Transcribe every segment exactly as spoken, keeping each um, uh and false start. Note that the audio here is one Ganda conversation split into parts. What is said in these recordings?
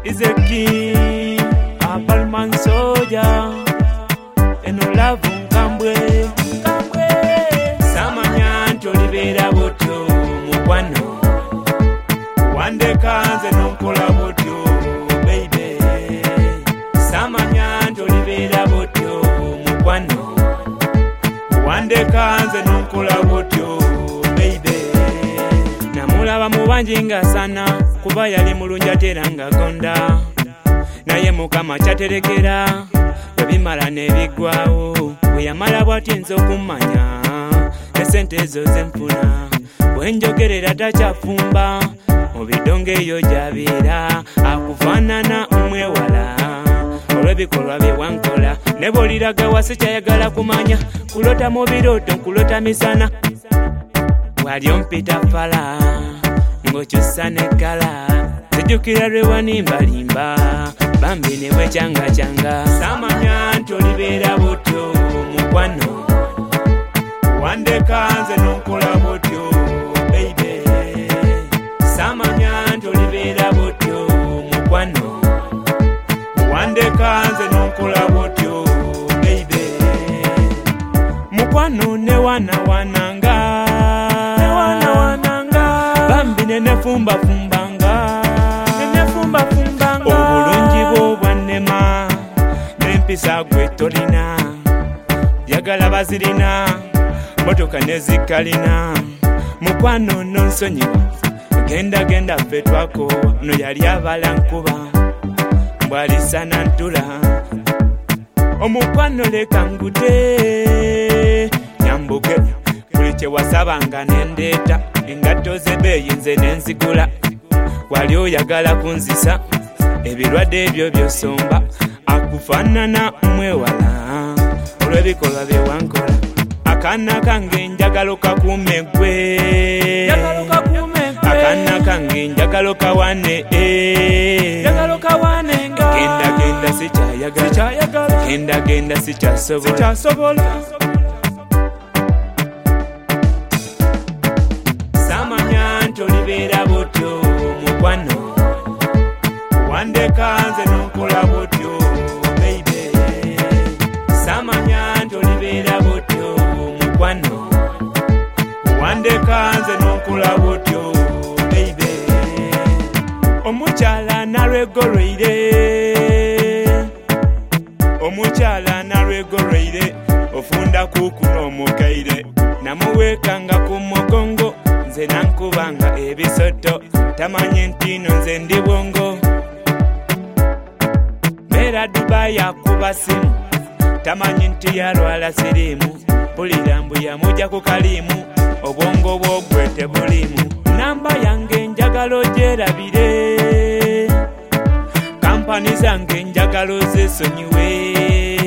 is a king, a palman soldier, and no love Nkambwe, Nkambwe. Samanya tolibera botyo mukwano, wande kanze nonkola botyo, baby. Samanya tolibera botyo mukwano, wande kanze nonkola botyo, baby. Namulaba mubanji nga sana, kuba yali mulungi atera nga gonda, naye Mukama kyaterekera bimala nebigwawo. Bwe yamala bw'atyo nze okumanya esente ezo zenfuna, bwe njogerera takyafumba mu bidongo eyo gy'abeera, akufaanana omwewala olw'ebikolwa bye wankola. Ne bw'oliraga wasi kyayagala kumanya, kulota mu birooto nkulota misana, bw'ali ompita fala ng'okyusa n'ekkala, sijjukira lwe wanimbalimba bambi ne bwekyangacanga. Samanya nti olibeera botyo mukwano, wandeka nze nonkola botyo, baby. Samanya nti olibeera botyo mukwano, wandeka nze nonkola botyo, baby. Mukwano ne wana wananga, ne wana wananga, bambi ne nefumba fumbanga, ne nefumba fumbanga. Obulungi bwo bwannema n'empisa gwe tolina, yagala bazirina motoka nezikalina. Mukwano nonsonyiwa, genda genda ffe twakoowa, no yali abala nkuba mbwalisana ntula. Omukwano leka ngute nyambuke, buli kye wasabanga nendeeta, engatto z'ebbeeyi nze nenzigula. Wali oyagala kunzisa ebirwadde ebyo by'osomba, akufaanana mwewala olw'ebikolwa bye wankola. Akaana kange njagala kakuume ggwe, akaana kange njagala kawane, genda genda sikyayagala, genda genda sikyasobola. Samanya nti olibeera botyo mukwano, wandeka nze nonkola botyo, baby. Samanya nti olibeera botyo mukwano, wandeka nze nonkola botyo, baby. Omukyala nalwegolweire, omukyala nalwegolweire, ofunda kuku n'omugaire, namuweekanga ku mugongo, nze nankubanga ebisoto, tamanye nti no nze ndi bwongo. Mbeera Dubai akuba simu, tamanyi nti yalwala sirimu, pulira mbu yamujja ku kalimu, obwongo bwogwe tebulimu. Namba yange njagala ogyerabire, kampani zange njagala ozesonyiwe.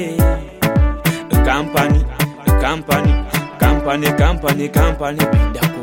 Kampani, kampani, kampani, kampani, kampani,